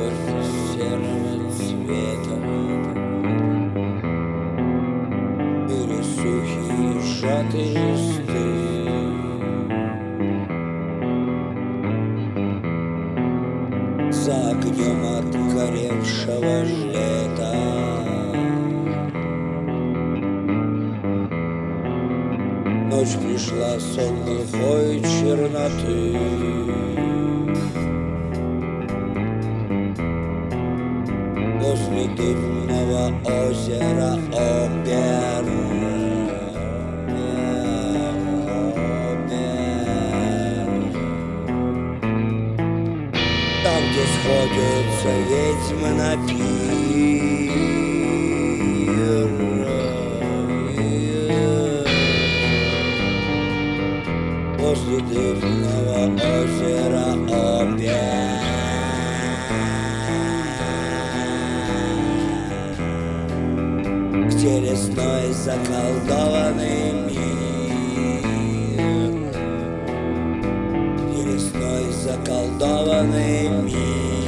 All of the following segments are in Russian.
серого цвета, были сухие сжатые листы. За огнем отгоревшего лета ночь пришла, сон глухой черноты. Возле дымного озера Обер, там, где сходятся ведьмы на пир, возле дымного озера Обер. Где лесной заколдованный мир, где лесной заколдованный мир.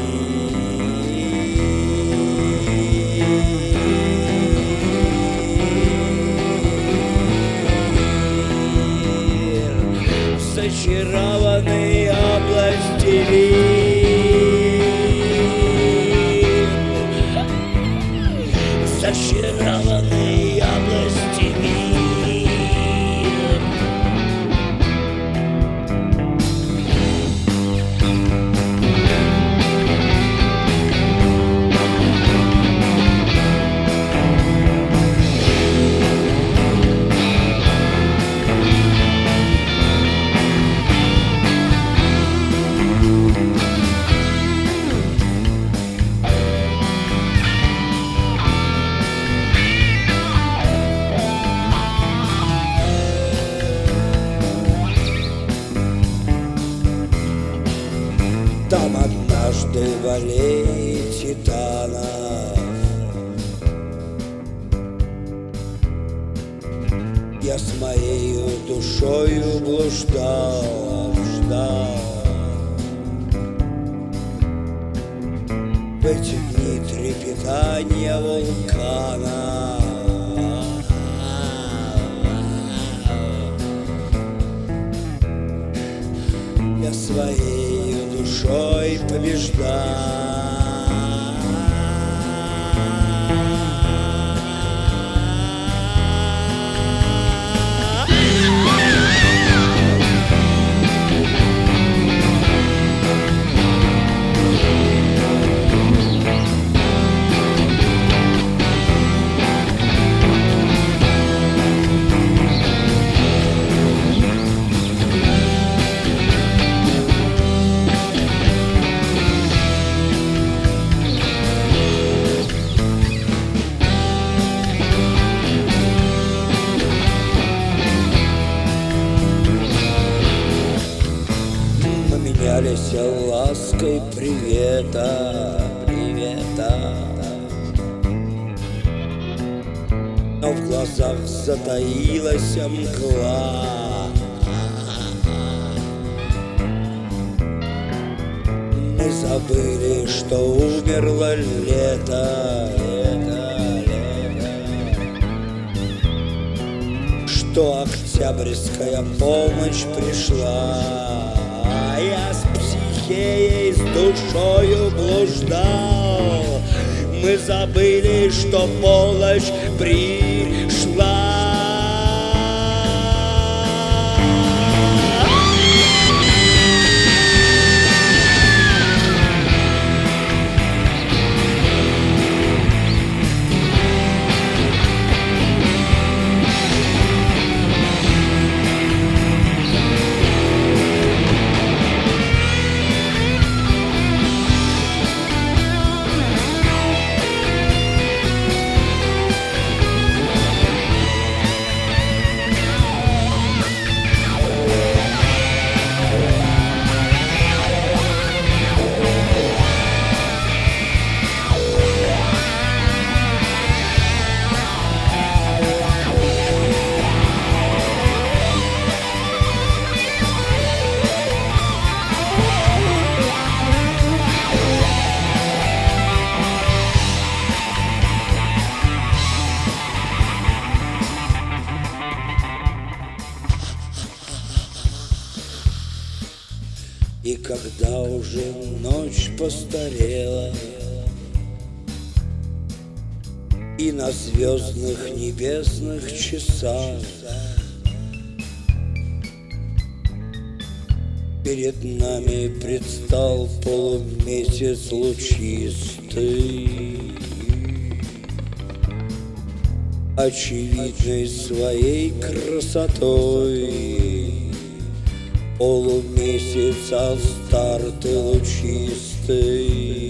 Зачарованный области зачарованной области мир. Там однажды в аллее титанов я с моею душою блуждал, ждал. В эти дни трепетания вулкана я своей душой побеждал. Менялись лаской привета, привета, но в глазах затаилась мгла. Мы забыли, что умерло лето, что октябрьская полночь пришла. Я с психеей, с душою блуждал. Мы забыли, что полночь пришла. когда уже ночь постарела, и на звездных небесных часах перед нами предстал полумесяц лучистый, очевидной своей красотой. Полумесяц Астарты лучистый,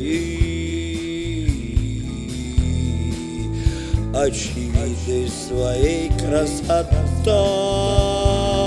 очевидной своей красотой.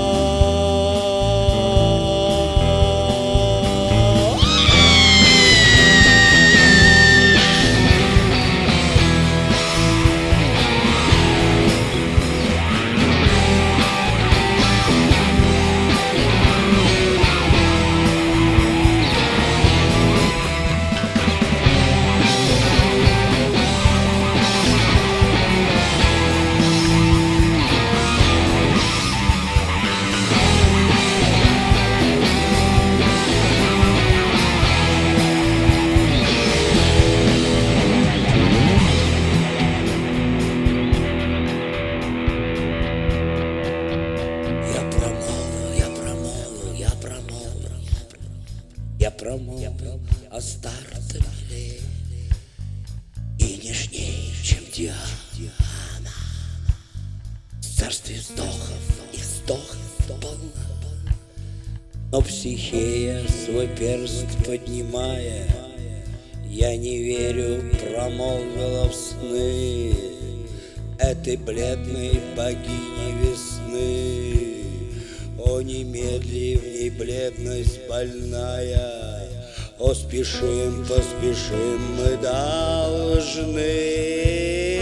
Я промолвил Астарта милей и нежней, чем Диана, в царстве вздохов и вздохов полна. Но Психея, свой перст поднимая, я не верю, промолвила в сны этой бледной богини весны. О, немедли, в ней бледность больная, о, спешим, поспешим, мы должны.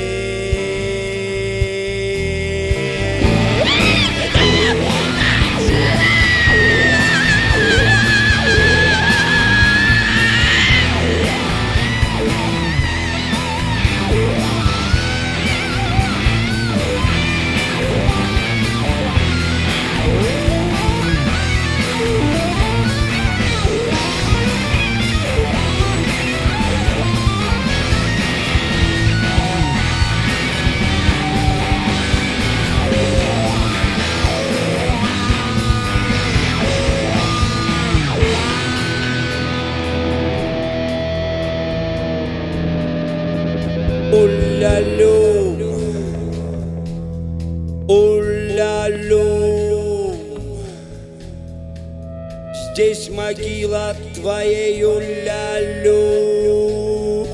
Улялю, улялю, здесь могила твоей, улялю.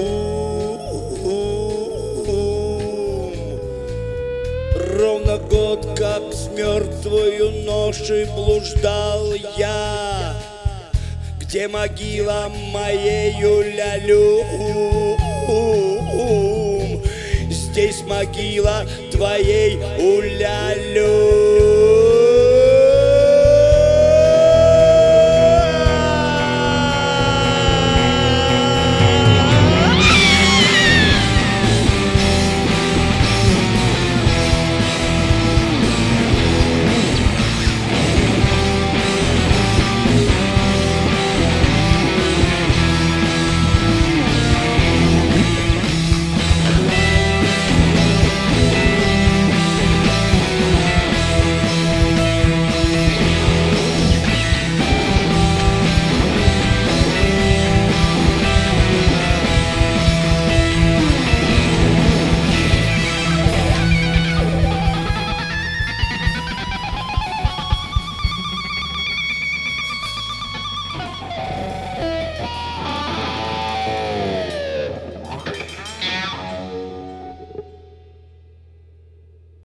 Ровно год, как с мертвою ношей блуждал я, где могила моей, улялю. Здесь могила твоей, улялю.